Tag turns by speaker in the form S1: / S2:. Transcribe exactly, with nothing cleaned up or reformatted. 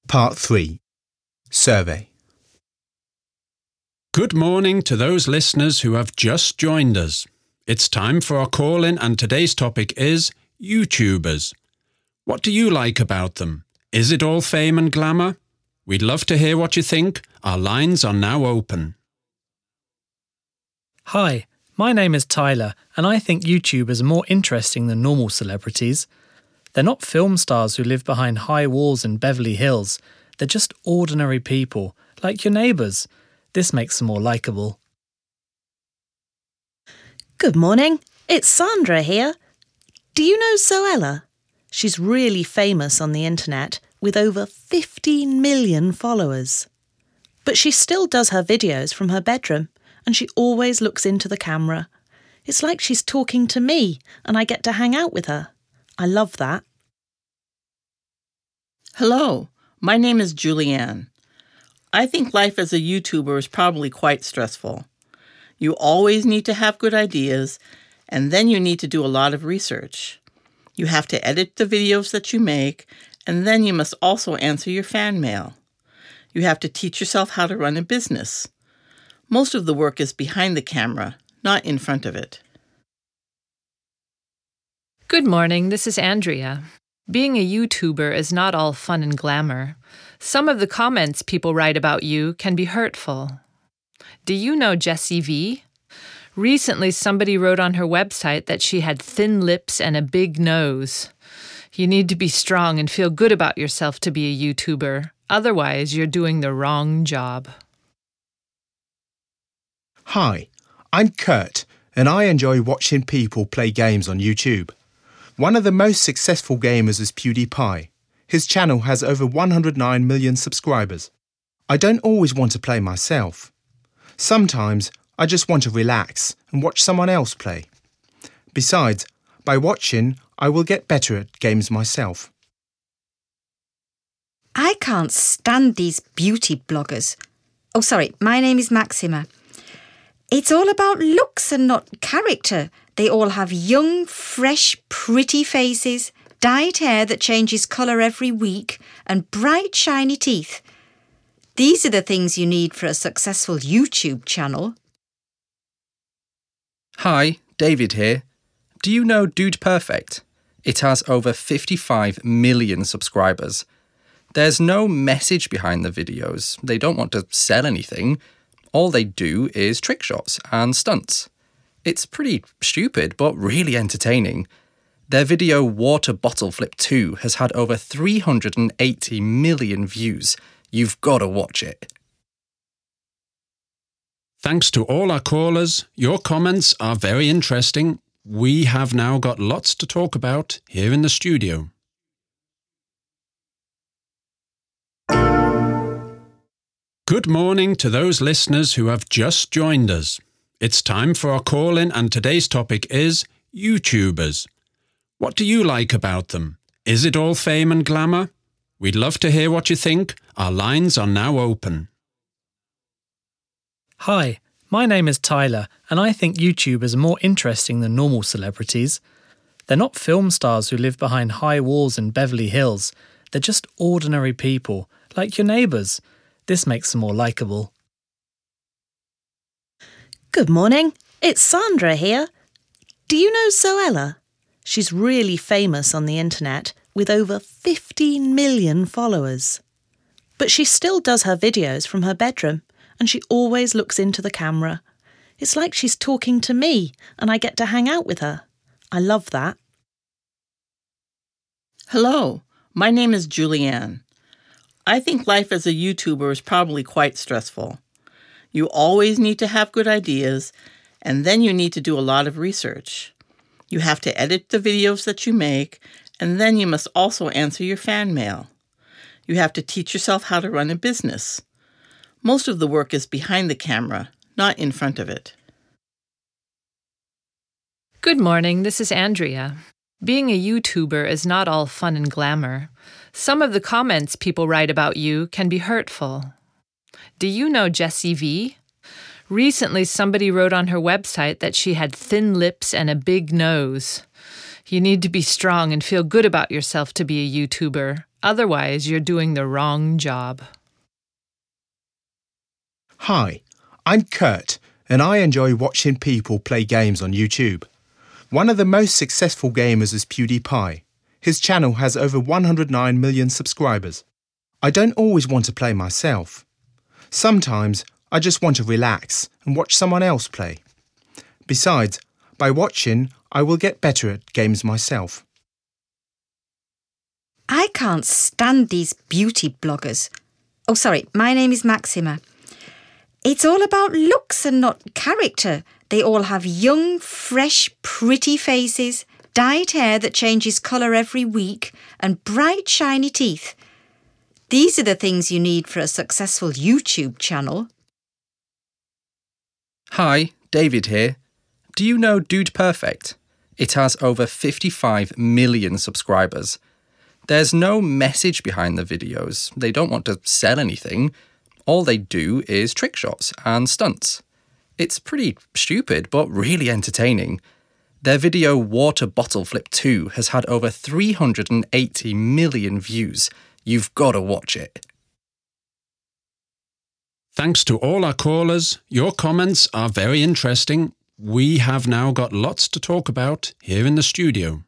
S1: Part three. Survey.
S2: Good morning to those listeners who have just joined us. It's time for our call-in and today's topic is YouTubers. What do you like about them? Is it all fame and glamour? We'd love to hear what you think. Our lines are now open.
S3: Hi, my name is Tyler, and I think YouTubers are more interesting than normal celebrities. They're not film stars who live behind high walls in Beverly Hills. They're just ordinary people, like your neighbours. This makes them more likeable.
S4: Good morning, it's Sandra here. Do you know Zoella? She's really famous on the internet with over fifteen million followers. But she still does her videos from her bedroom and she always looks into the camera. It's like she's talking to me and I get to hang out with her. I love that.
S5: Hello, my name is Julianne. I think life as a YouTuber is probably quite stressful. You always need to have good ideas, and then you need to do a lot of research. You have to edit the videos that you make, and then you must also answer your fan mail. You have to teach yourself how to run a business. Most of the work is behind the camera, not in front of it.
S6: Good morning, this is Andrea. Being a YouTuber is not all fun and glamour. Some of the comments people write about you can be hurtful. Do you know Jessie V? Recently, somebody wrote on her website that she had thin lips and a big nose. You need to be strong and feel good about yourself to be a YouTuber. Otherwise, you're doing the wrong job.
S1: Hi, I'm Kurt, and I enjoy watching people play games on YouTube. One of the most successful gamers is PewDiePie. His channel has over one hundred nine million subscribers. I don't always want to play myself. Sometimes I just want to relax and watch someone else play. Besides, by watching, I will get better at games myself.
S7: I can't stand these beauty bloggers. Oh, sorry, my name is Maxima. It's all about looks and not character. They all have young, fresh, pretty faces, dyed hair that changes colour every week, and bright, shiny teeth. These are the things you need for a successful YouTube channel.
S8: Hi, David here. Do you know Dude Perfect? It has over fifty-five million subscribers. There's no message behind the videos. They don't want to sell anything. All they do is trick shots and stunts. It's pretty stupid, but really entertaining. Their video Water Bottle Flip two has had over three hundred eighty million views. You've got to watch it.
S2: Thanks to all our callers. Your comments are very interesting. We have now got lots to talk about here in the studio. Good morning to those listeners who have just joined us. It's time for our call-in and today's topic is YouTubers. What do you like about them? Is it all fame and glamour? We'd love to hear what you think. Our lines are now open.
S3: Hi, my name is Tyler, and I think YouTubers are more interesting than normal celebrities. They're not film stars who live behind high walls in Beverly Hills. They're just ordinary people, like your neighbours. This makes them more likeable.
S4: Good morning, it's Sandra here. Do you know Zoella? She's really famous on the internet with over fifteen million followers. But she still does her videos from her bedroom and she always looks into the camera. It's like she's talking to me and I get to hang out with her. I love that.
S5: Hello, my name is Julianne. I think life as a YouTuber is probably quite stressful. You always need to have good ideas, and then you need to do a lot of research. You have to edit the videos that you make, and then you must also answer your fan mail. You have to teach yourself how to run a business. Most of the work is behind the camera, not in front of it.
S6: Good morning, this is Andrea. Being a YouTuber is not all fun and glamour. Some of the comments people write about you can be hurtful. Do you know Jessie V? Recently, somebody wrote on her website that she had thin lips and a big nose. You need to be strong and feel good about yourself to be a YouTuber. Otherwise, you're doing the wrong job.
S1: Hi, I'm Kurt, and I enjoy watching people play games on YouTube. One of the most successful gamers is PewDiePie. His channel has over one hundred nine million subscribers. I don't always want to play myself. Sometimes I just want to relax and watch someone else play. Besides, by watching, I will get better at games myself.
S7: I can't stand these beauty bloggers. Oh, sorry, my name is Maxima. It's all about looks and not character. They all have young, fresh, pretty faces, dyed hair that changes colour every week, and bright, shiny teeth. These are the things you need for a successful YouTube channel.
S8: Hi, David here. Do you know Dude Perfect? It has over fifty-five million subscribers. There's no message behind the videos. They don't want to sell anything. All they do is trick shots and stunts. It's pretty stupid, but really entertaining. Their video Water Bottle Flip two has had over three hundred eighty million views. You've got to watch it.
S2: Thanks to all our callers. Your comments are very interesting. We have now got lots to talk about here in the studio.